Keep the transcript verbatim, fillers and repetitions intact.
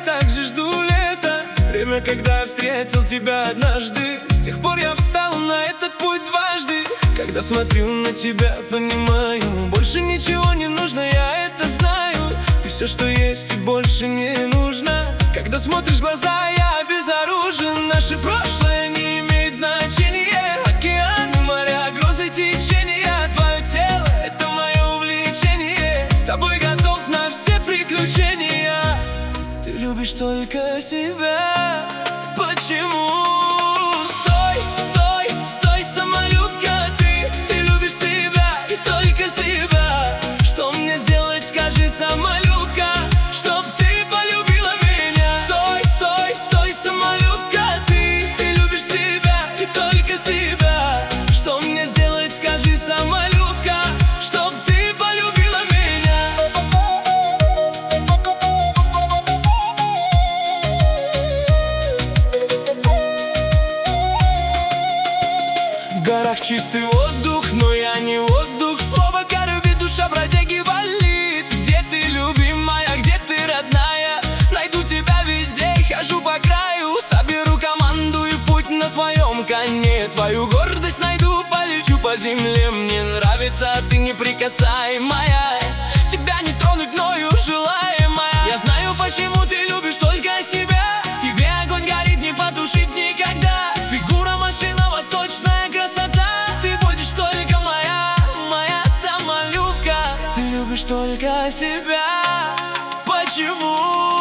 также жду лета, время, когда я встретил тебя однажды. С тех пор я встал на этот путь дважды. Когда смотрю на тебя, понимаю, больше ничего не нужно, я это знаю. Ты все, что есть, и больше не нужно. Когда смотришь в глаза, я безоружен. Наше прошлое не имеет значения. Океаны, моря, грозы, течения. Твое тело — это мое увлечение. С тобой готов на все приключения. Ты любишь только себя. Почему? Стой, стой, стой, самолюбка. Ты, ты любишь себя и только себя. Что мне сделать, скажи, самолюбка, чтоб ты полюбила меня? Стой, стой, стой, самолюбка. Ты, ты любишь себя и только себя. Что мне сделать, скажи, самолюбка, чтоб ты полюбила меня? В горах чистый воздух, но я не воздух. Слово корбит, душа бродяги болит. Где ты, любимая, где ты, родная? Найду тебя везде, хожу по краю. Соберу команду и путь на своем коне. Твою гордость найду, полечу по земле. Мне нравится, ты неприкасаемая. Тебя не тронуть мною желаемая. Я знаю, почему ты любишь только себя. В тебе огонь горит, не потушить никогда. Фигура, машина, восточная красота. Ты будешь только моя, моя самолюбка. Ты любишь только себя. Почему?